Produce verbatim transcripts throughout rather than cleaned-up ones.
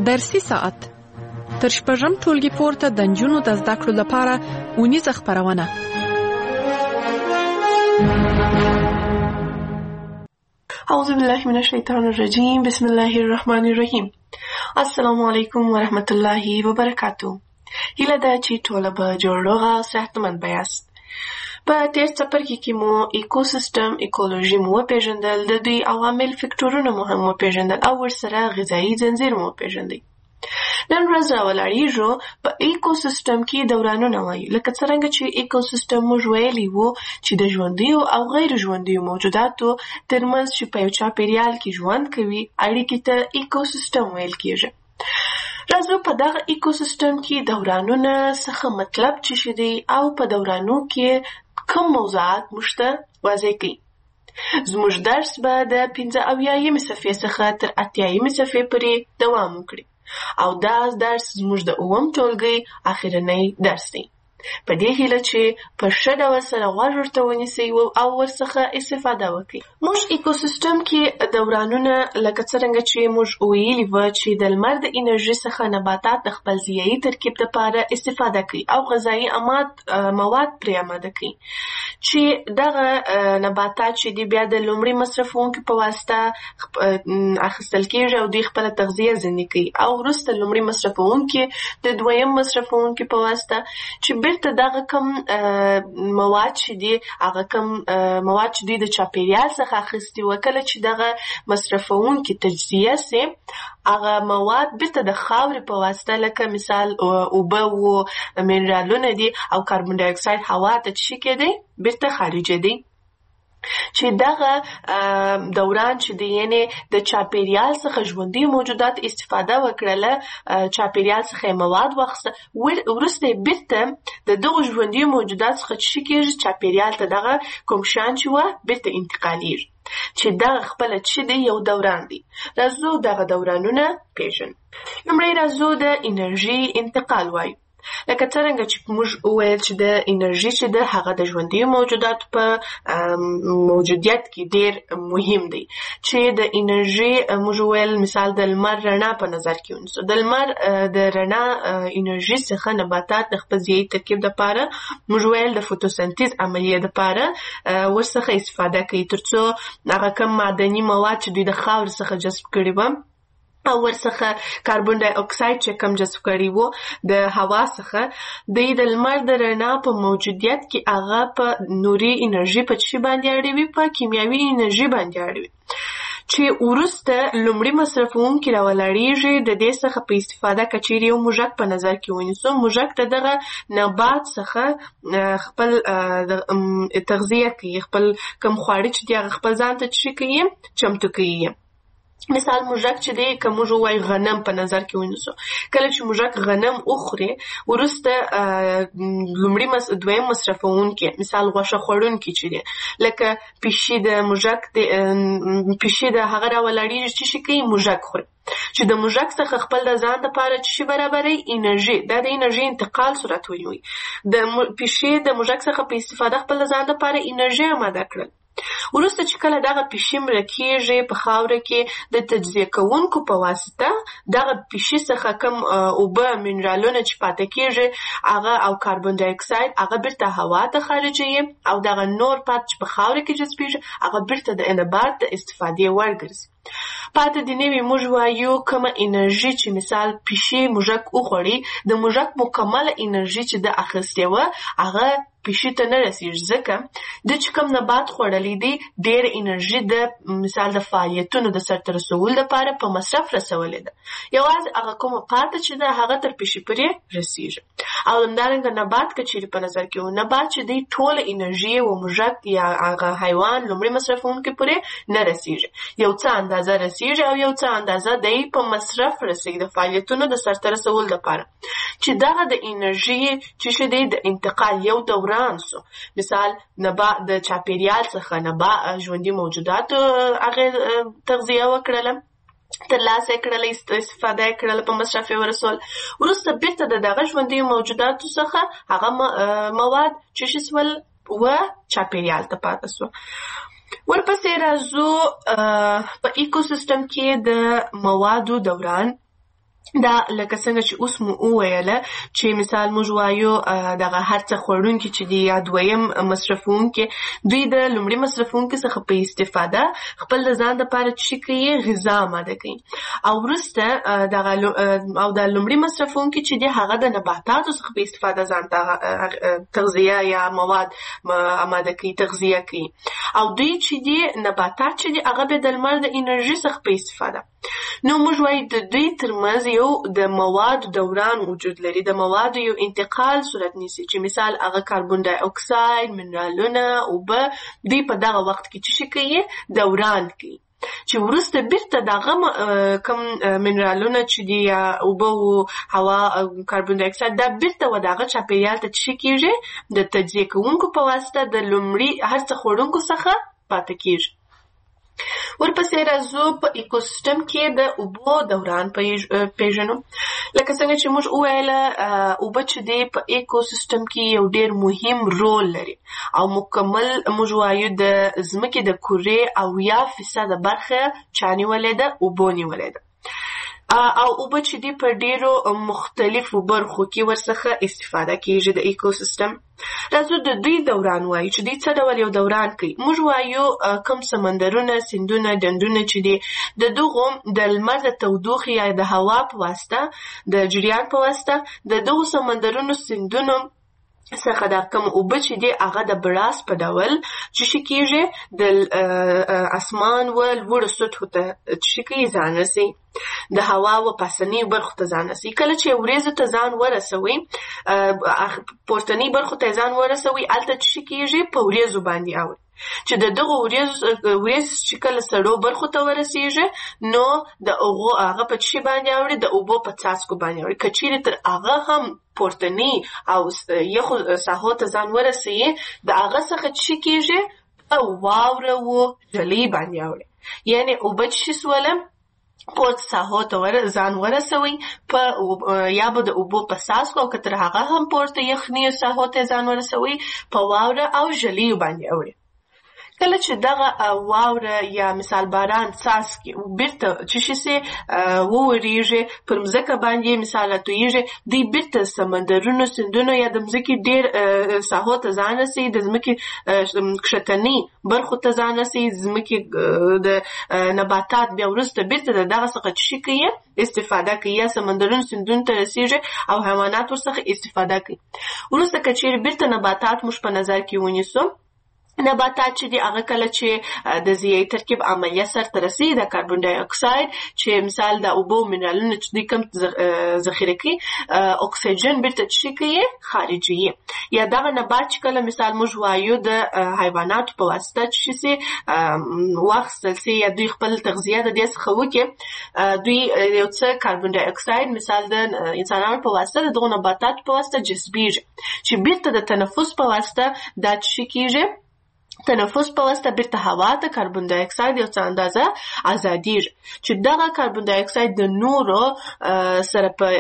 درسي ساعت تر شپږم ټولګي پورته د نجونو د زده کړو لپاره اونیزه خپرونه. اعوذ بالله من الشیطان الرجیم. بسم الله الرحمن الرحیم. السلام علیکم ورحمت الله وبرکاتو. هیله ده چې ټوله به جوړ روغ او صحتمند بیاست. په تیر څپرکي کې مو ایکوسیستم ایکولوژي مو وپېژندل، د دوی عوامل فکټورونه مو هم وپېژندل او ورسره غذایي ځنځیر مو وپېژندئ. نن ورځ راولاړېږو په ایکوسیستم کې دورانونه وایي، لکه څرنګه چې ایکوسیستم موږ ویلي وو چې د ژوندیو او غیر ژوندیو موجوداتو ترمنځ چې په یو چاپېریال کې ژوند کوي اړیکې ته ایکوسیستم ویل کېږي. راځو په دغه ایکوسیستم کې دورانونه څخه مطلب څه شی دی او په دورانو کې کوم موضوعات موږ ته واضح کړي. زموږ درس به د پنځه اویایمې صفحې څخه تر اتیایمې صفحې پورې دوام وکړي او دا درس زموږ د اووم ټولګي اخرنی درس دی. په دې هیله چې په ښه ډول سره غوږ ورته ونیسئ او ورڅخه استفاده وکړئ. موږ ایکوسیستم کې دورانونه لکه څرنګه چې موږ ویلي وو چې د لمر د انرژي څخه نباتات د خپل ضیایي ترکیب لپاره استفاده کوي او غذایي مواد پرې آماده کوي چې دغه نباتات چې دي بیا د لومړي مصرفونکو په واسطه اخیستل کېږي او دوی خپله تغذیه ځینې کوي او وروسته لومړي مصرفونکي د دویم مصرفونکي په واسطه چې بیرته دغه کم مواد چې دي هغه کم مواد چې دوی د چاپېریال څخه اخیستي وو، کله چې دغه مصرفونکي تجزیه سي هغه مواد بیرته د خاورې په واسطه لکه مثال اوبه و منرالونه دي او کاربن ډای اکساید هوا ته څه کېدی بیرته خارجه دی چې دغه دوران چې دی یعنی د چاپېریال څخه ژوندي موجودات استفاده وکړله، چاپېریال څخه مواد واخیسته، وروسته بیرته د دغو ژوندي موجودات څخه څه کېږي چاپېریال ته دغه کوم شیان چې وه بیرته انتقالیږي چې دغه خپله څه دی یو دوران دی. راځو دغه دورانونه پېژنو. لومړی راځو د انرژي انتقال وایو. لکه څرنګه چې موږ وویل چې د انرژي چې ده هغه د ژوندیو موجوداتو په موجودیت کې ډېر مهم دی چې د انرژي موږ وویل مثال د لمر رڼا په نظر کې ونیسو. د لمر د رڼا انرژي څخه نباتات د خپل ضیایي ترکیب دپاره موږ ویل د فوتوسنتیز عملیې دپاره ورڅخه استفاده کوي تر څو هغه کم معدني مواد چې دوی د خاورې څخه جذب کړي وه او ورڅخه کاربن ډای اکساید چې کم جذب کړي وو د هوا څخه دوی د لمر د رڼا په موجودیت کې هغه په نوري انرژي په څه باندې اړوي؟ په کیمیاوي انرژي باندې اړوي چې وروسته لومړي مصرفونکي راولاړېږي. د دې څخه په استفاده که چیرې یو موږک په نظر کې ونیسو، موږک د دغه نبات څخه خپل تغذیه کوي، خپل کوم خواړه چې دي هغه خپل ځان ته څه کوي؟ چمتو کوي. مثال موږک چې دی که موږ ووایو غنم په نظر کې ونیسو، کله چې موږک غنم وخوري وروسته لومړي دویم مصرفونکي مثال غوښه خوړونکي چې دی لکه پیشي د موږک پیشي د هغه راولاړېږي چې څه کوي؟ موږک خوري چې د موږک څخه خپل د ځان دپاره څه برابروي؟ انرژي. دا د انرژي انتقال صورت ونیوي. د پیشي د موږک څخه په استفاده خپل د ځان دپاره انرژي آماده کړل. وروسته چې کله دغه پیشي مړه کېږي په خاوره کې د تجزیه کوونکو په واسطه دغه پیشي څخه کوم اوبه منرالونه چې پاته کېږي هغه او کاربن ډای اکساید هغه بیرته هوا ته خارجوي او دغه نور پات چې په خاوره کې جذبېږي هغه بیرته د نبات د استفادې وړ ګرځي. پاته د نوي موږ وایو کومه انرژي چې مثال پیشي موږک وخوړي، د موږک مکمله انرژي چې د اخیستې وه هغه پیشي ته نه رسېږي ځکه د چې کوم نبات خوړلی دی ډېره انرژي د مثال د فعالیتونو د سرته رسولو لپاره په مصرف رسولې ده، یوازې هغه کومه پاته چې ده هغه تر پیشي پورې رسېږي. او همدارنګه نبات که چیرې په نظر کې و، نبات چې دی ټوله انرژي و موږک یا هغه حیوان لومړي مصرفونکي پورې نه رسېږي، یو څه اندازه رسېږي او یو څه اندازه دی په مصرف رسېږي د فعالیتونو د سرته رسولو لپاره چې دغه د انرژي چې دی د انتقال یو دوران سو. مثال نبات د چاپېریال څخه نبات ژوندي موجوداتو هغې تغذیه وکړله، ترلاسه یې کړله، استفاده یې کړله، په مصرف یې ورسول، وروسته بیرته د دغه ژوندي موجوداتو څخه هغه مواد چې شي سول و چاپېریال ته پاته سو. ورپسې راځو په ایکوسیستم کې د موادو دوران دا لکه څنګه چې اوس مو وویله چې مثال موږ وایو دغه هر څه خوړونکي چې دي یا دویم مصرفونکي دوی د لومړي مصرفونکي څخه په استفاده خپل د ځان دپاره څه کوي غذا آماده کوي او وروسته دغه او د لومړي مصرفونکي چې دي هغه د نباتاتو څخه په استفاده ځان ته تغذیه یا مواد آماده کوي تغذیه کوي او دوی چې دي نباتات چې دي هغه به د لمر د انرژي څخه په استفاده نو موږ وایو د دوی ترمنځ یو د موادو دوران وجود لري د موادو یو انتقال صورت نیسي چې مثال هغه کاربن ډای اکساید منرالونه اوبه دوی په دغه وخت کې څه کوي دوران کوي چې وروسته بیرته دغه کم منرالونه چې دي یا اوبه او هوا کاربن ډای اکساید دا بیرته و دغه چاپیریال ته څه کیږي د تجزیه کوونکو په واسطه د لومړي هر څه خوړونکو څخه پاتې کیږي ورپسې راځو په ایکوسیستم کې د اوبو دوران پیژنو لکه څنګه چې موږ وویله اوبه چې دی په ایکوسیستم کې یو ډېر مهم رول لري او مکمل موږ وایو د ځمکې د کورې اویا فیصده برخه چا نیولې ده اوبو نیولې ده او اوبه چې دي په ډیرو مختلفو برخو کې ورڅخه استفاده کیږي د ایکوسیستم راځو د دوی دوران وایو چې دوی څه ډول یو دوران کوي موږ وایو کم سمندرونه سیندونه ډنډونه چې دي د دغو د لمر د تودوخې یا د هوا په واسطه د جریان په واسطه د دغو سمندرونو سیندونو څخه دا کوم اوبه چې دي هغه د بړاس په ډول چې شي کېږي د اسمان و لوړو سطحو ته چې کوي ځان رسي د هوا و پاسنۍ برخو ته ځان رسي کله چې وریځو ته ځان ورسوي پورتنۍ برخو ته ځان ورسوي هلته چې شي کېږي په وریځو باندې اوړي چې د دغه وریځ چې کله سړو برخو ته ورسیږي نو د هغه په څه باندې اوړي د اوبو په څاڅکو باندې اوړي که چیرې تر هغه هم پورتنۍ او یخو ساحو ته ځان ورسي د هغه څخه څه کېږي په واوره و ژلۍ باندې اوړي یعنې اوبه چې سوله پورت ساحو ته ځان ورسوي په یا به د اوبو په څاڅکو او که تر هغه هم پورته یخني ساحو ته ځان ورسوي په واوره او ژلیو باندې اوړي کله چې دغه واوره یا مثال باران څاڅکي بیرته چې شي سي وورېږي پر مځکه باندې مثال تویږي دوی بیرته سمندرونو سیندونو یا د مځکې ډېر ساحو ته ځان رسي د ځمکې کښتنۍ برخو ته ځان رسي ځمکې د نباتات بیا وروسته بیرته د دغه څخه چې شي کوي استفاده کوي یا سمندرونو سیندونو ته رسیږي او حیوانات ورڅخه استفاده کوي وروسته که چیرې بیرته نباتات موږ په نظر کې ونیسو نباتات چې دي هغه کله چې د ضیایي ترکیب عملیه سرته رسي د کاربن ډای اکساید چې مثال د اوبو منرالونه چې دوی کم ذخیره کوي اکسیجن بیرته چې کوي خارجي یا دغه نبات چې کله مثال موږ وایو د حیواناتو په واسطه چې شي واخیستل سي یا دوی خپل تغذیه د دې څخه وکړي دوی یو څه کاربن ډای اکساید مثال د انسانانو په واسطه د دغو نباتاتو په واسطه جذبیږي چې بیرته د تنفس په واسطه دا چې کېږي تنفس په واسطه بیرته هوا ته کاربن ډای اکساید یو څه اندازه ازادیږي چې دغه کاربن ډای اکساید د نورو سره په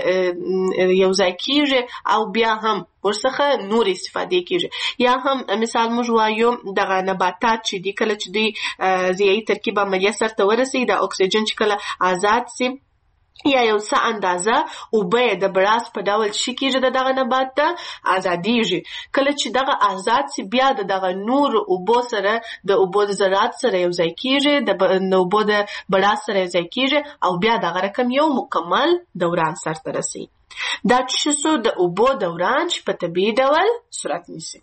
یو ځای کېږي او بیا هم ورڅخه نور استفاده کېږي یا هم مثال موږ وایو دغه نباتات چې دي کله چې دوی ضیایي ترکیب عملیه سرته ورسي د اکسیجن چې کله آزاد سي یا یو څه اندازه اوبه د بړاس په ډول شي کېږي د دغه نبات ته ازادیږي کله چې دغه آزاد سي بیا د دغه نور اوبو سره د اوبو د ذرات سره یو ځای کېږي د اوبو د بړاس سره یو ځای کېږي او بیا دغه رقم یو مکمل دوران سرته رسي دا چې څه د اوبو دوران چې په طبیعي ډول صورت نیسي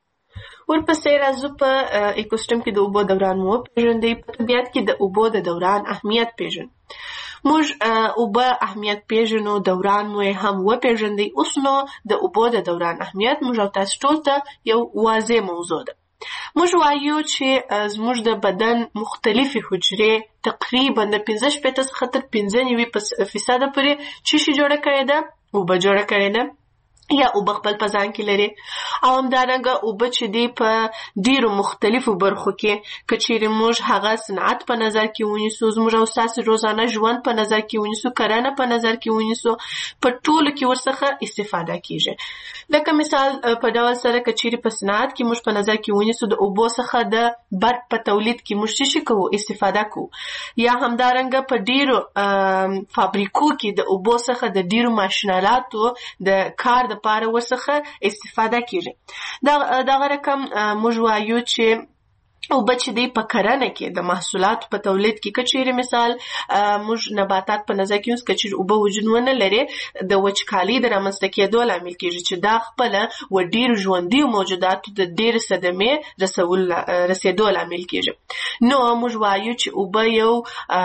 ورپسې راځو په ایکوسیستم کې د اوبو دوران مو پیژندئ په طبیعت کې د اوبو د دوران اهمیت پیژنو موږ اوبه اهمیت پیژنو دوران مو هم وپیژندئ اوس نو د اوبو د دوران اهمیت موږ او تاسو ټول ته یو واضح موضوع ده موږ وایو چې زموږ د بدن مختلفې حجرې تقریبا د پنځه شپېته څخه تر پنځه نوي فیصده پورې څه شي جوړه کړې ده اوبه جوړه کړې ده یا اوبه خپل په ځان کې لري. او همدارنګه اوبه چې دی په ډیرو مختلفو برخو کې که چیرې موږ هغه صنعت په نظر کې ونیسو، زموږ او ستاسو روزانه ژوند په نظر کې ونیسو، کرنه په نظر کې ونیسو، په ټولو کې ورڅخه استفاده کیږي. لکه مثال په ډول سره که چیرې په صنعت کې موږ په نظر کې ونیسو، د اوبو څخه د برق په تولید کې موږ څه کوو؟ استفاده کوو. یا همدارنګه په ډیرو فابریکو کې د اوبو څخه د ډیرو ماشینالاتو د کار د لپاره ورڅخه استفاده کیږي. دا دغه رقم موږ وایو چې اوبه چې دی په کرنه کې د محصولاتو په تولید کې که چیرې مثال موږ نباتات په نظر کې ونیسو، که چیرې اوبه وجود ونه لري د وچکالۍ د رامنځته کېدو لامل کیږي چې دا خپله و ډیرو ژوندیو موجوداتو د ډیرې صدمې رسول رسېدو لامل کیږي. نو موږ وایو چې اوبه یو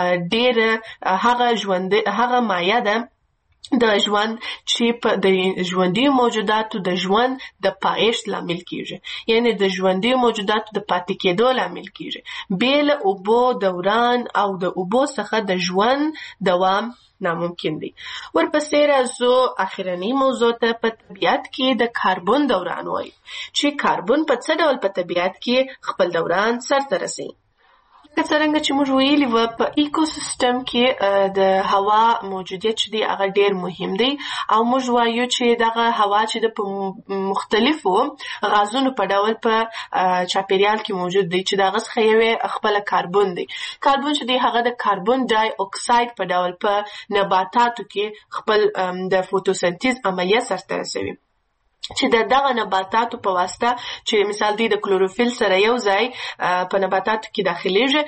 ډیره هغه ژوند هغه مایع ده د ژوند چې په د ژوندیو موجوداتو د ژوند د پایښت لامل کیږي، یعنی د ژوندیو موجوداتو د پاتې کېدو لامل کیږي. بې له اوبو دوران او د اوبو څخه د ژوند دوام ناممکن دی. ورپسې راځو اخرنۍ موضوع ته. په طبیعت کې د کاربن دوران وایو چې کاربن په څه ډول په طبیعت کې خپل دوران سرته رسوي. که څرنګه چې موږ ویلي وه په ایکوسیستم کې د هوا موجودیت چې دی هغه ډېر مهم دی، او موږ وایو چې دغه هوا چې د په مختلفو غازونو په ډول په چاپیریال کې موجود دی چې د هغه څخه یو خپله کاربن دی. کاربن چې دی هغه د کاربن ډای اکساید په ډول په نباتاتو کې خپل د فوتوسنتیز عملیه سرته رسوي چې د دغه نباتاتو په واسطه چې مثال دی د کلوروفیل سره یو ځای په نباتاتو کې داخليږي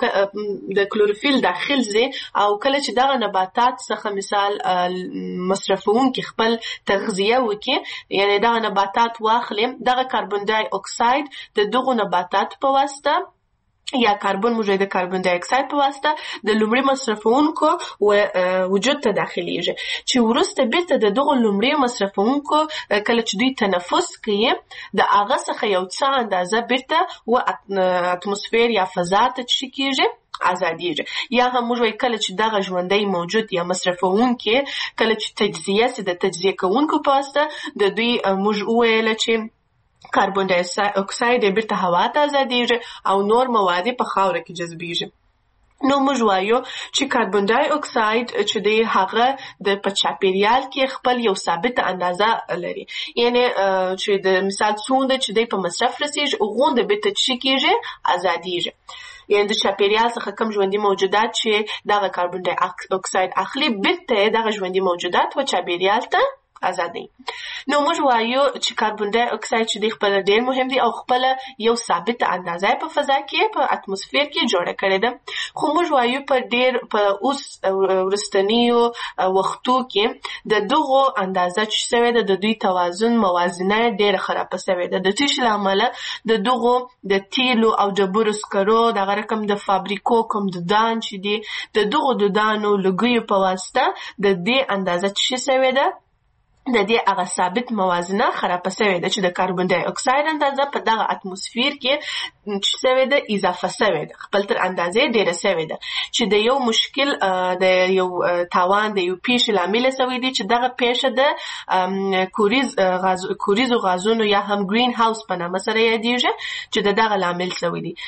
او د کلوروفیل داخل ځي، او کله چې دغه نباتات څخه مثال مصرفونکي خپل تغذیه وکړي، یعنی دغه نباتات واخلي، دغه کاربن ډای اکساید د دغه نباتاتو په واسطه یا کاربن موجود د کاربن ډای اکساید په واسطه د لومړي مصرفونکو وجود ته داخليږي، چې وروسته بیرته د دغه لومړي مصرفونکو کله چې دوی تنفس کوي د هغه څخه یو څه اندازه بیرته و اتموسفیر یا فضا ته څه کیږي؟ ازادیږي. یا هم موږ وایو کله چې دغه ژوندی موجود یا مصرفونکي کله چې تجزیه سي د تجزیه کوونکو په واسطه د دوی موږ وویل چې کاربن ډای اکساید بیرته هوا ته ازادیږي او نور مواد په خاوره کې جذبیږي. نو موږ وایو چې کاربن ډای اکساید چې دی هغه د په چاپیریال کې خپل یو ثابت اندازه لري، یعنی چې د مثال څومره چې دی په مصرف رسیږي هغومره بیرته څه کیږي؟ ازادیږي. یعنی د چاپیریال څخه کم ژوندي موجودات چې دغه کاربن ډای اکساید اخلي بیرته دغه ژوندي موجودات و چاپیریال ته ازادي. نو موږ وایو چې کاربن ډای اکساید چې دی خپل ډېر مهم دی او خپل یو ثابت اندازه په فضا کې په اتموسفیر کې جوړه کړې ده. خو موږ وایو په ډېر په اوس ورستنیو وختو کې د دغو اندازه چې شوې ده د دوی توازن موازنه ډېره خرابه شوې ده، د څه له امله د دغو د تیلو او ډبرو سکرو دغه رقم د فابریکو کوم دودان چې دي د دغو دودانو لوګیو په واسطه د دې اندازه چې شوې ده د دې هغه ثابت موازنه خرابه شوې ده چې د کاربن ډای اکساید اندازه په دغه اتموسفیر کې چې شوې ده اضافه شوې ده، خپل تر اندازې ډېره شوې ده، چې د یو مشکل د یو تاوان د یو پیښې لامل شوی دی چې دغه پیښه د کوریز غاز کوریزو غازونو یا هم گرین هاوس په نامه سره یادیږي چې د دغه لامل شوی دی،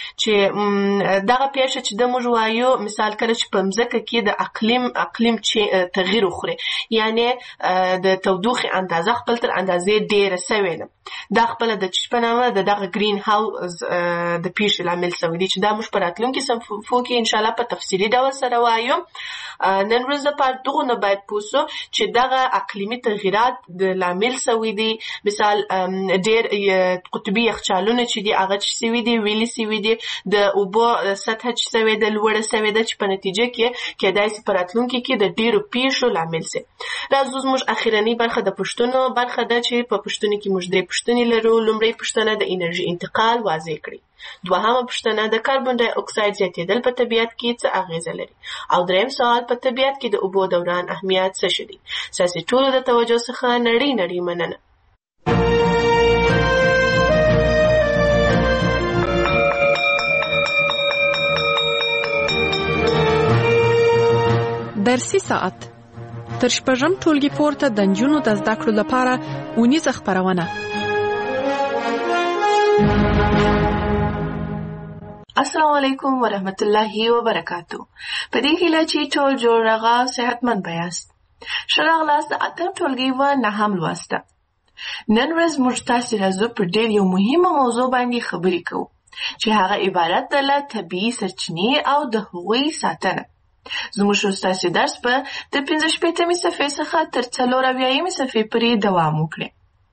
چې دغه پیښه چې د موږ وایو مثال کله چې په مځکه کې د اقلیم اقلیم چې تغییر وخوري، یعنی د تودوخې اندازه خپل تر اندازې ډېره شوې ده، دا خپله د څه په نامه د دغه گرین هاوس د پیښې لامل شوی دی چې دا موږ په راتلونکي صفحو کې انشاءالله په تفصیلي ډول سره وایو. نن ورځ لپاره دغو نه باید پوه سو چې دغه اقلیمي تغییرات د لامل شوي دي، مثال ډېر قطبي یخچالونه چې دي هغه چې شوي دي ویلي شوي دي، د اوبو سطحه چې شوې ده لوړه شوې ده چې په نتیجه کې کیدای شي په راتلونکي کې د ډېرو پیښو لامل شي. راځو زموږ اخرنۍ برخه د پوښتنو برخه ده چې په پوښتنو کې موږ درې پوښتنې لرو. لومړۍ پوښتنه د انرژي انتقال واضح کړئ. دوهمه پوښتنه د کاربن ډای اکساید زیاتېدل په طبیعت کې څه اغیزه لري، او دریم سوال په طبیعت کې د اوبو دوران اهمیت څه شی دی. ستاسو ټولو د توجه څخه نړۍ نړۍ مننه. درسي ساعت تر شپږم ټولګي پورته د نجونو د زده کړو لپاره اونیزه خپرونه. السلام علیکم ورحمت الله وبرکاتو. په دې هیله چې ټول جوړ راغا صحتمند بیاست. ښه راغلاست د اتم ټولګي و نهم لوسته. نن ورځ موږ تاسې راځو پر ډېر یو مهمه موضوع باندې خبرې کوو چې هغه عبارت ده له طبیعي سرچینې او د هغوی ساتنه. زموږ ستاسې درس به د پنځه شپېتمې صفحې څخه تر څلور اویایمې صفحې پورې دوام وکړي.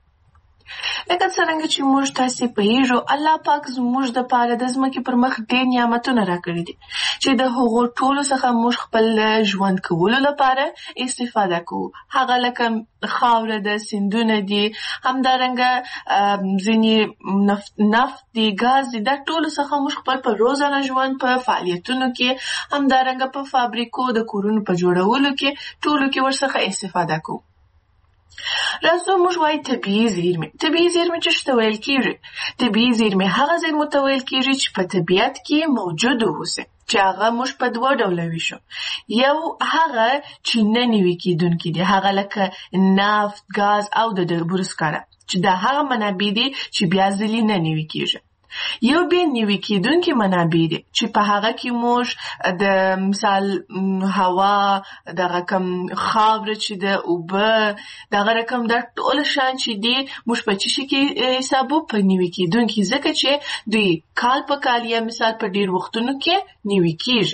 لکه څرنګه چې موږ تاسې پوهیږو، الله پاک زموږ دپاره د ځمکې پر مخ ډېر نعمتونه راکړي دي چې د هغو ټولو څخه موږ خپل ژوند کولو لپاره استفاده کوو. هغه لکه خاوره ده، سیندونه دي، همدارنګه ځینې نفت نفت دي، ګاز دي. دا ټولو څخه موږ خپل په روزانه ژوند په فعالیتونو کې، همدارنګه په فابریکو د کورونو په جوړولو کې ټولو کې ورڅخه استفاده کوو. راځو موږ وایو طبیعي زیرمې. طبیعي زیرمې څه ته ویل کېږي؟ طبیعي زیرمې هغه زیرمو ته ویل کېږي چې په طبیعت کې موجود اوسي، چې هغه موږ په دوه ډوله ویشو. یو هغه چې نه نوي کېدونکي دي، هغه لکه نفت، ګاز او د ډبرو سکاره، چې دا هغه منابع دي چې بیا ځلې نه نوي کېږي. یو بیا نوي کېدونکي منابع دي چې په هغه کې موږ د مثال هوا، دغه کم خاوره چې د اوبه، دغه رقم دا ټول شیان چې دي موږ په څه شي کې حسابو؟ په نوي کېدونکي، ځکه چې دوی کال په کال یا مثال په ډېر وختونو کې نوي کېږي.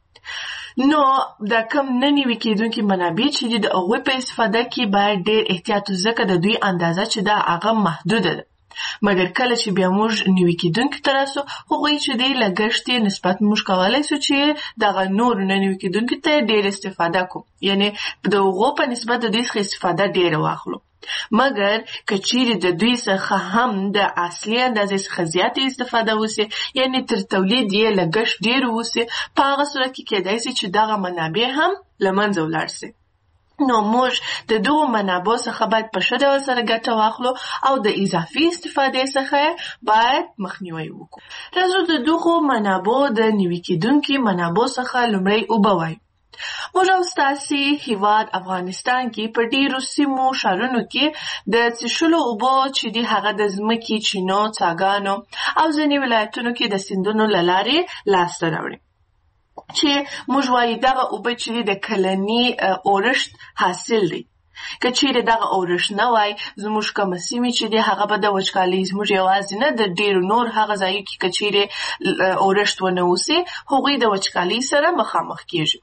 نو دا کم نه نوي کېدونکي منابع چې دي د هغوی په استفاده کې باید ډېر احتیاط، ځکه د دوی اندازه چې دا هغه محدوده ده. مګر کله چې بیا موږ نوي کېدونکي ته راسو، هغوی چې دی لګښت یې نسبت موږ کولی سو چې دغه نورو نه نوي کېدونکي ته ډېر استفاده کوو، یعنې د هغو په نسبت د دوی څخه استفاده ډېره واخلو. مګر که چیرې د دوی څخه هم د اصلي اندازې څخه زیاتې استفاده وسي، یعنې تر تولید یې لګښت ډېر وسي، په هغه صورت کې کېدای سي چې دغه منابع هم له منځه ولاړ سي. نو موږ د دغو منابعو څخه باید په ښه ډول سره ګټه واخلو او د اضافي استفادې څخه باید مخنیوی وکړو. راځو د دغو منابعو د نوي کېدونکي منابعو څخه لومړی اوبه وایو. موږ او ستاسې هېواد افغانستان کې په ډېرو سیمو ښارونو کې د څښلو اوبو چې دي هغه د ځمکې، چینو، څاګانو او ځینې ولایتونو کې د سیندونو له لارې لاسته راوړي، چې موږ وایو دغه اوبه چې د کلني اورښت حاصل دی. که چیرې دغه اورښت نه وای، زموږ کومه سیمې چې دي هغه به د وچکالۍ، زموږ یوازې نه د ډېرو نور هغه ځایو کې که چیرې اورښت ونه اوسي، هغوی د وچکالۍ سره مخامخ کېږي.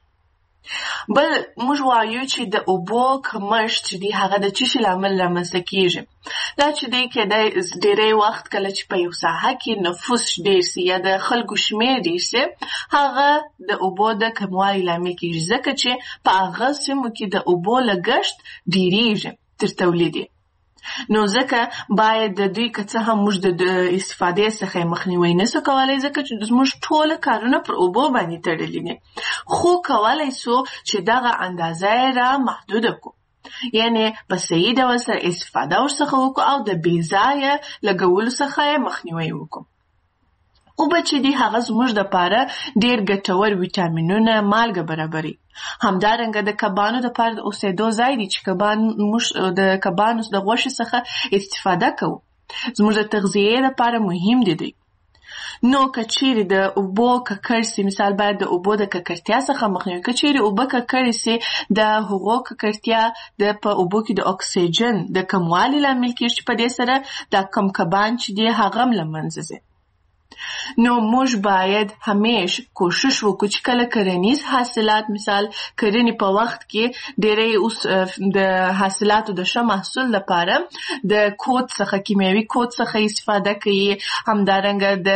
بل موږ وایو چې د اوبو کمښت چې دی هغه د څه شي له امله رامنځته کېږي؟ دا چې دی کېدای ډېری وخت کله چې په یو ساحه کې نفوس ډېر سي یا د خلکو شمېر ډېر سي، هغه د اوبو د کموالي لامل کېږي، ځکه چې په هغه سیمو کې د اوبو لګښت ډېرېږي تر تولید. نو ځکه باید د دوی که څه هم موږ د استفادې څخه مخنیوی نسو کولی، ځکه چې زموږ ټوله کارونه پر اوبو باندې تړلي دي، خو کولی سو چې دغه اندازه یې را محدوده کړو، یعنې په صحیح ډول سره استفاده ورڅخه وکړو او د بې ځایه لګولو څخه یې مخنیوی وکړو. اوبه چې دي هغه زموږ دپاره ډېر ګټور ویټامینونه، مالګه برابري. همدارنګه د کبانو دپاره د اوسېدو ځای دی چې کبان موږ د کبانو د غوښې څخه استفاده کوو، زموږ د تغذیې دپاره مهم دي دی. نو که چیرې د اوبو ککړ سي، مثال باید د اوبو د ککړتیا څخه مخنیوی. که چیرې اوبه ککړې سي، د هغو ککړتیا د په اوبو کې د اکسیجن د کموالي لامل کېږي، چې په دې سره دا کم کبان چې دي هغه هم له منځه ځي. نو موږ باید همیش کوشش وکړو چې کله کرنیز حاصلات، مثال کرنې په وخت کې ډېری اوس د حاصلاتو د ښه محصول لپاره د کود څخه، کیمیاوي کود څخه استفاده کوي، همدارنګه د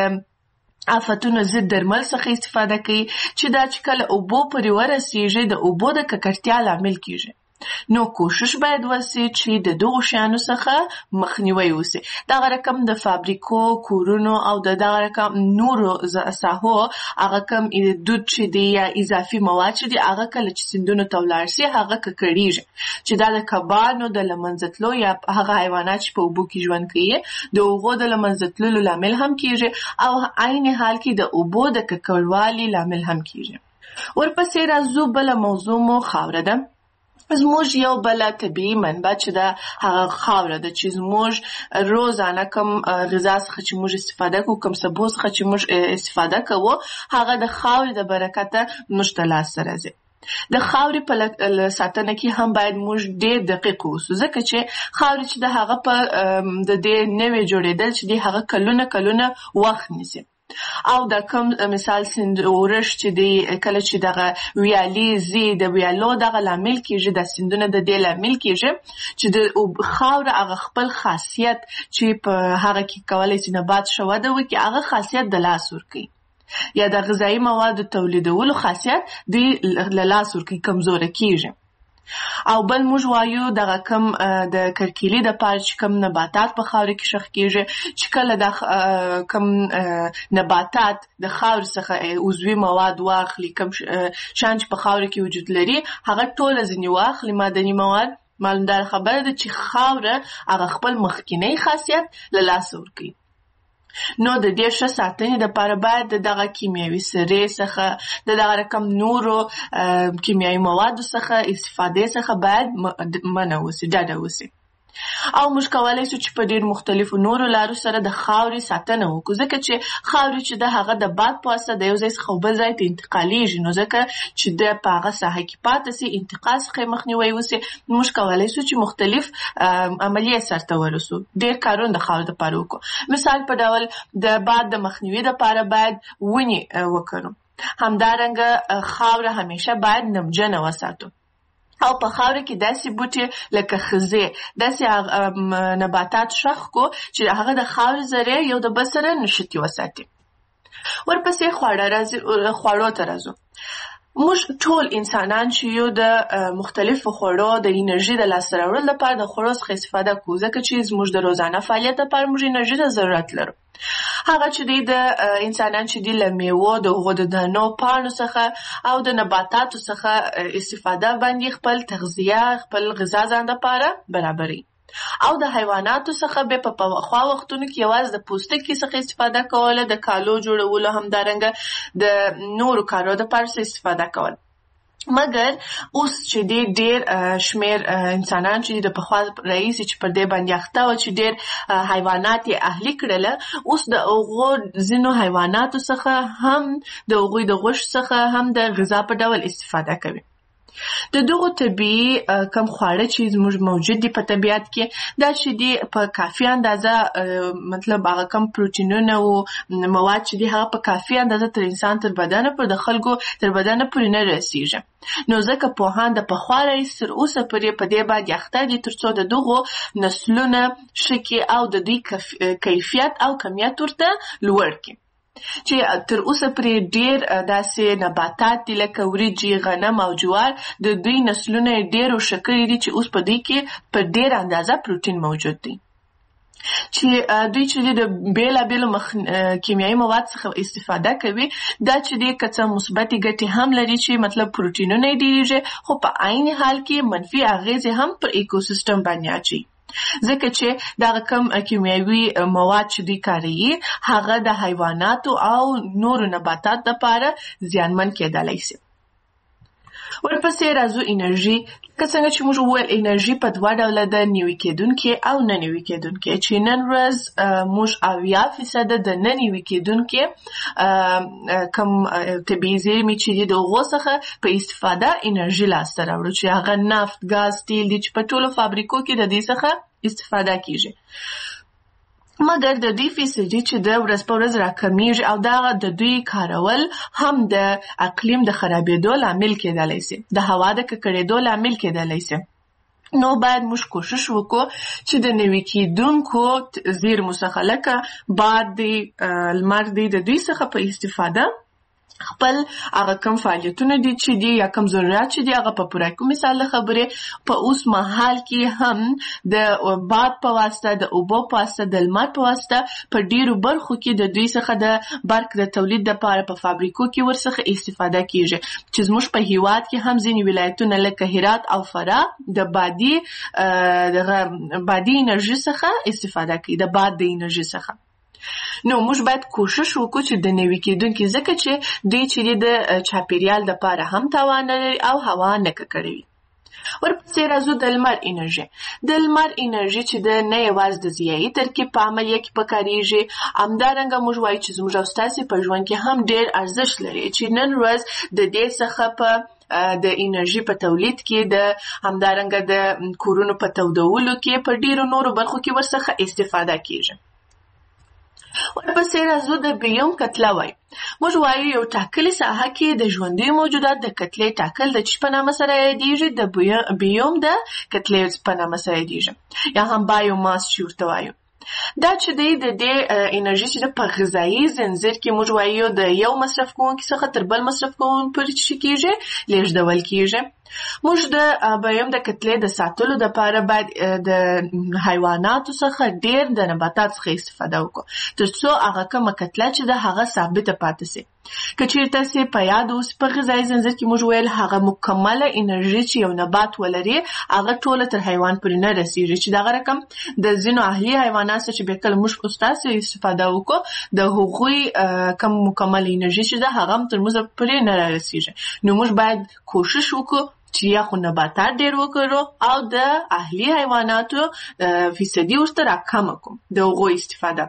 آفتونو ضد درمل څخه استفاده کوي، چې دا چې کله اوبو پورې ورسیږي د اوبو د ککړتیا لامل کېږي. نو کوشش باید وسي چې د دغو شیانو څخه مخنیوی وسي. دغه رقم د فابریکو، کورونو او د دغه رقم نورو ساحو هغه کم دود چې دی یا اضافي مواد چې دی هغه کله چې سیندونو ته ولاړ سي هغه ککړېږي، چې دا د کبانو د له منځه تلو یا هغه حیوانات چې په اوبو کې ژوند کوي د هغو د له منځه تللو لامل هم کېږي، او عین حال کې د اوبو د ککړوالي لامل هم کېږي. ورپسې راځو بله موضوع مو خاوره ده. زموږ یو بله طبیعي منبع چې ده هغه خاوره ده چې زموږ روزانه کم غذا څخه چې موږ استفاده کوو، کم سبو څخه چې موږ استفاده کوو، هغه د خاورې د برکته موږ ته لاسته راځي. د خاورې په ساتنه کې هم باید موږ ډېر دقیق اوسو، ځکه چې خاورې چې د هغه په د دې نوې جوړېدل چې دی هغه کلونه کلونه وخت نیسي. او د کوم مثال سیند اورش چې دی کله چې دغه ویالې زی د ویالو دغه لامل کېږي، د سیندونه د دې لامل کېږي چې د خاوره هغه خپل خاصیت چې په هغه کې کولی چې نبات ښه وده وکړي، هغه خاصیت د لاس ورکوي، یا د غذایي موادو تولیدولو خاصیت دوی له لاس ورکوي، کمزوره کېږي. او بل موږ وایو دغه کم د کرکیلي د پاره چې کم نباتات په خاورې کې ښخ کېږي، چې کله د کم نباتات د خاورې څخه عضوي مواد واخلي، کم شیان چې په خاورې کې وجود لري هغه ټوله ځینې واخلي معدني مواد، معلومدار خبره ده چې خاوره هغه خپل مخکینی خاصیت له لاسه ورکوي. نو د دې ښه ساتنې دپاره باید د دغه کیمیاوي سرې څخه د دغه رقم نورو کیمیاوي موادو څخه استفادې څخه باید منع وسي، ډډه وسي. او موږ کولی شو چې په ډېر مختلفو نورو لارو سره د خاورې ساتنه وکړو، ځکه چې خاورې چې د هغه د باد په واسطه د یو ځای څخه بل ځای ته انتقالیږي، نو ځکه چې د په هغه ساحه کې پاتې سي، انتقال څخه مخنیوی وسي، موږ کولی شو چې مختلف عملیې سرته ورسو، ډېر کارونه د خاورې دپاره وکړو. مثال په ډول د باد د مخنیوي دپاره باید ونې وکرو، همدارنګه خاوره همیشه باید نمجنه وساتو. او په خاوره کې داسې بوټي لکه خزې، داسې نباتات ښخ کو چې هغه د خاورې ذرې یو د بل سره نښتي وساتي. ورپسې خواړه راځي، خواړو ته راځو. موږ ټول انسانان چې یو د مختلفو خوړو د انرژي د لاسته راوړلو لپاره د خوړو څخه استفاده کوو، ځکه چې زموږ د روزانه فعالیت لپاره موږ انرژي ته ضرورت لرو. هغه چې دی د انسانان چې دی له میوو، د هغو د دانو، پاڼو څخه او د نباتاتو څخه استفاده باندې خپل تغذیه، خپل غذا ځان دپاره برابروي. او د حیواناتو څخه به په پخوا وختونو کې یوازې د پوستکي څخه استفاده کوله، د کالو جوړولو، همدارنګه د نورو کارو دپاره استفاده کول. مګر اوس چې دی ډېر شمېر انسانان چې د پخوا راهیسې چې پر دې باندې اخته وه چې ډېر حیوانات یې اهلي کړله، اوس د هغو ځینو حیواناتو څخه هم د هغوی د غوښې څخه هم د غذا په ډول استفاده کوي. د دغو طبیعي کم خواړه چې زموږ موجود دي په طبیعت کې، دا چې دي په کافي اندازه، مطلب هغه کم پروټینونه او مواد چې دي هغه په کافي اندازه تر انسان تر بدنه پر د خلکو تر بدنه پورې نه رسیږي. نو ځکه پوهان د پخوا راهیسې تر اوسه پورې په دې باندې اخته دي تر څو د دغو نسلونه ښه کړي او د دوی کیفیت او کمیت ورته لوړ کړي. چې تر اوسه پرې ډېر داسې نباتات دي لکه وریجې، غنم او جوار، د دوی نسلونه یې ډېر ښه کړي دي چې اوس په دوی کې په ډېر اندازه پروټین موجود دی. چې دوی چې د بېلابېلو کیمیاوي مواد څخه استفاده کوي، دا چې دی که څه مثبتې ګټې هم لري چې مطلب پروټینونه یې ډېرېږي، خو په عین حال کې منفي اغېزې هم پر ایکوسیستم باندې اچوي، ځکه چې دغه کم کیمیاوي مواد چې دوی کاروي هغه د حیواناتو او نورو نباتاتو لپاره زیانمن کېدلی شي. ورپسې راځو انرژي. که څنګه چې موږ وویل انرژي په دوه ډوله ده، نوي کېدونکې او نه نوي کېدونکې، چې نن ورځ موږ اویا فیصده د نه نوي کېدونکې کم طبیعي زېرمې چې دي د هغو څخه په استفاده انرژي لاسته راوړو، چې هغه نفت، ګاز، تیل دي چې په ټولو فابریکو کې د دې څخه استفاده کېږي. مګر د دوی فیصدي چې د ورځ په ورځ راکمیږي او دا د دوی کارول هم د اقلیم د خرابېدو لامل کېدلی شي، د هوا د ککړېدو لامل کېدلی شي. نو باید موږ کوشش وکړو چې د نوي کېدونکو زیرمو څخه لکه باد دی، لمر دی، د دوی څخه په استفاده خپل هغه کم فعالیتونه دي چې دي یا کم ضرورت چې دي هغه په پوره کړو. مثال د خبرې په اوس مهال کې هم د باد په واسطه، د اوبو په واسطه، د لمر په واسطه په ډیرو برخو کې د دوی څخه د برق د تولید لپاره په فابریکو کې ورڅخه استفاده کیږي، چې زموږ په هیواد کې هم ځینې ولایتونه لکه هرات او فراه د بادي دغه بادي انرژي څخه استفاده کوي، د باد د انرژي څخه. نو موږ باید کوشش وکړو چې د نوي کېدونکي، ځکه چې دوی چې د چاپیریال لپاره هم تاوان لري او هوا نه ککړوي. ورپسې راځو د لمر انرژي. د لمر انرژي چې د نه یوازې د ضیایي ترکیب په عملیه کې پکارېږي، همدارنګه موږ وایو چې زموږ او ستاسې په ژوند کې هم ډېر ارزښت لري چې نن ورځ د دې څخه په د انرژي په تولید کې، د همدارنګه د کورونو په تودولو کې، په ډېرو نورو برخو کې ورڅخه استفاده کېږي. ورپسې راځو د بیوم کتله وایو. موږ وایو یو ټاکلې ساحه کې د ژوندیو موجودات د کتلې ټاکل د چی په نامه سره یادېږي؟ د بیوم د کتلې په نامه سره یادېږي، یا هم بایوماس چې ورته وایو. دا چې دی د دې انرژي چې په غذایي زنځیر کې موږ وایو د یو مصرف کوونکي څخه تر بل مصرف کوونکي پورې چې کېږي لیږدول کېږي. موږ د بیوم د کتلې د ساتلو دپاره باید د حیواناتو څخه ډېر د نباتاتو څخه استفاده وکړو تر څو هغه کومه کتله چې ده هغه ثابته پاتې سي. که چېرته سي په یاد اوس په غذایي زنځیر کې موږ ویل هغه مکمله انرژي چې یو نبات ولري هغه ټوله تر حیوان پورې نه رسېږي، چې دغه رقم د ځینو اهلي حیوانات چې بیا کله موږ ستاسې استفاده وکړو د هغوی کم مکمله انرژي چې ده هغه هم تر موږ پورې نه رسېږي. نو موږ باید کوشش وکړو چې یا خو نباتات ډېر وکړو او د اهلي حیواناتو فیصدي ورته راکمه کړو د هغوی استفاده.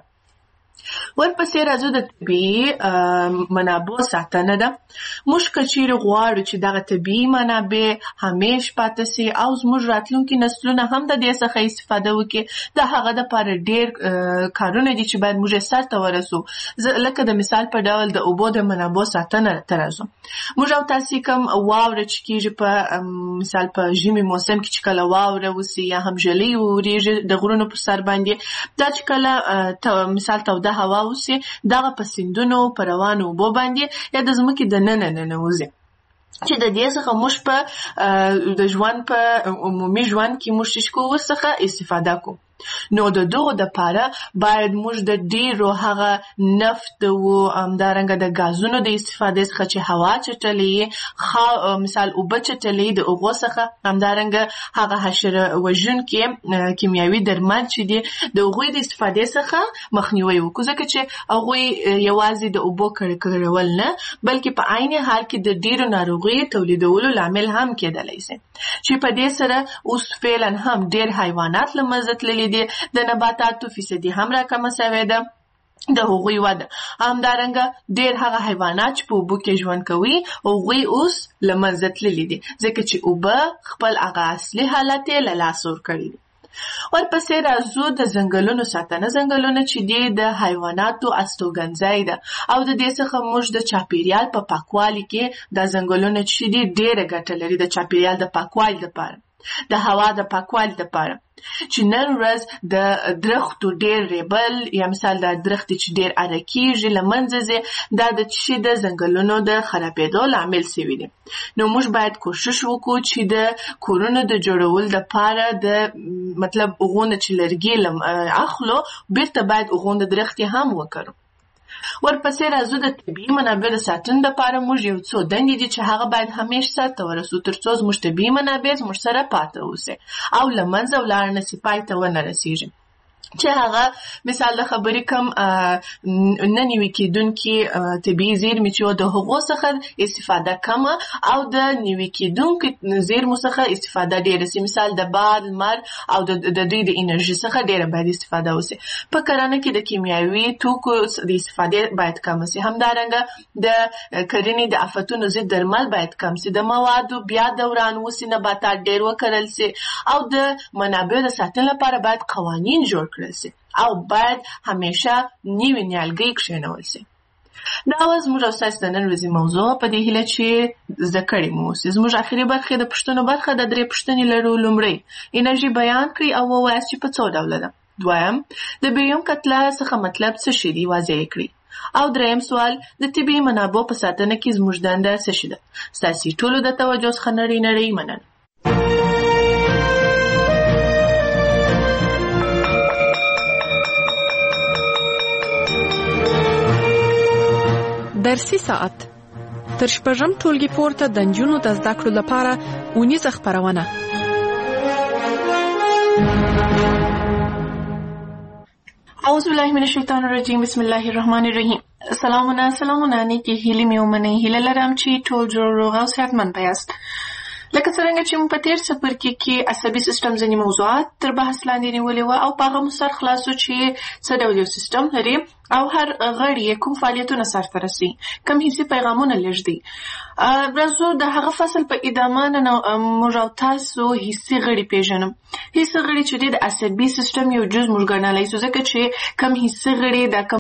ورپسې راځو د طبیعي منابعو ساتنه ده. موږ که چیرې غواړو چې دغه طبیعي منابع همیش پاتې سي او زموږ راتلونکي نسلونه هم د دې څخه استفاده وکړي، د هغه دپاره ډېر کارونه دي چې باید موږ یې سرته ورسو. لکه د مثال په ډول د اوبو د منابعو ساتنه ته راځو. موږ او تاسې کوم واوره چې کېږي په مثال په ژمي موسم کې چې کله واوره وسي یا هم ژلۍ وورېږي د غرونو پر سر باندې، دا چې کله مثال توده هوا وسي دغه په سیندونو په روانو اوبو باندې یا د ځمکې د ننه ننوځي، چې د دې څخه موږ په د ژوند په عمومي ژوند کې موږ چې کوو ورڅخه استفاده کوو. نو د دغو دپاره باید موږ د ډېرو هغه نفت و همدارنګه د ګازونو د استفادې څخه چې هوا چټلې مثال اوبه چټلې د هغو څخه، همدارنګه هغه حشره وژونکي کیمیاوي درمل چې دي د هغوی د استفادې څخه مخنیوی وکړو، ځکه چې هغوی یوازې د اوبو کړکړول نه بلکې په عین حال کې د ډېرو ناروغیو تولیدولو لامل هم کېدلی شي، چې په دې سره اوس فعلا هم ډېر حیوانات له منځه تللي دي، د نباتاتو فیصدي هم راکمه سوې ده د هغوی وده. همدارنګه ډېر هغه حیوانات چې په اوبو کې ژوند کوي هغوی اوس له منځه تللي دي، ځکه چې اوبه خپل هغه اصلي حالت یې له لاسه ورکړی دي. ورپسې راځو د ځنګلونو ساتنه. ځنګلونه چې دي د حیواناتو استوګنځی ده او د دې څخه موږ د چاپیریال په پاکوالي کې دا ځنګلونه چې دي ډېره ګټه لري د چاپیریال د پاکوالي لپاره، د هوا د پاکوالي لپاره. چې نن ورځ د درختو ډېر ریبل یا مثال د درختې چې ډېر اره کېږي له منځه ځي، دا د چې د ځنګلونو د خرابېدو لامل سوي دي. نو موږ باید کوشش وکړو چې د کورونو د جوړولو دپاره د مطلب هغونه چې لرګي اخلو بیرته باید هغونه درختې هم وکړو. ورپسې راځو د طبیعي منابع د ساتنې دپاره موږ یو څو دندې دي چې هغه باید همیش سرته ورسو تر څو زموږ طبیعي منابع زموږ سره پاته اوسي او له منځه ولاړ نه سي، پای ته ونه رسېږي. چې هغه مثال د خبرې کم نه نوي کېدونکي طبیعي زیرمې چې د هغو څخه استفاده کمه او د نوي کېدونکو زیرمو څخه استفاده ډېره سي، مثال د باد، لمر او د دوی د انرژي څخه ډېره باید استفاده وسي. په کرنه کې د کیمیاوي توکو د استفادې باید کم سي، همدارنګه د کرنې د آفتونو ضد درمل باید کم سي، د موادو بیا دوران وسي، نباتات ډېر وکرل سي او د منابعو د ساتنې لپاره باید قوانین جوړ کړل سي او باید همیشه نوي نیالګۍ کښېنول سي. دا وه زموږ او ستاسې د نن ورځې موضوع، په دې هیله چې زده کړې مو اوسي. زموږ اخري برخه د پوښتنو برخه د درې پوښتنې لرو. لومړی انرژي بیان کړئ او ووایاست چې په څو ډوله ده. دویم د بیوم کتله څخه مطلب څه شی دی، واضح یې کړئ. او دریم سوال د طبیعي منابعو په ساتنه کې زموږ دنده څه شی ده. ستاسې ټولو د توجه څخه نړۍ نړۍ مننه. درسي ساعت تر شپږم ټولګي پورته د نجونو د زده کړو لپاره اونیزه خپرونه. اعوذ بالله من الشیطان الرجیم. بسم الله الرحمن الرحیم. سلامونه سلامونه نیکی هیلې مې ومنئ. هیله لرم چې ټول جوړ روغ او صحتمند یاست. لکه څرنګه چې موږ په تېر څپرکي کې عصبي سیستم ځینې موضوعات تر بحث لاندې نیولي وو او په هغه مو سر خلاص و چې څه ډول یو سیستم لري او هر غړی یې کوم فعالیتونه سرته رسوي، کوم حسي پیغامونه لېږدي. راځو د هغه فصل په ادامه نن موږ او تاسو حسي غړي پېژنو. حسي غړي چې دی د عصبي سیستم یو جز موږ ګڼلی شو، ځکه چې کوم حسي غړي د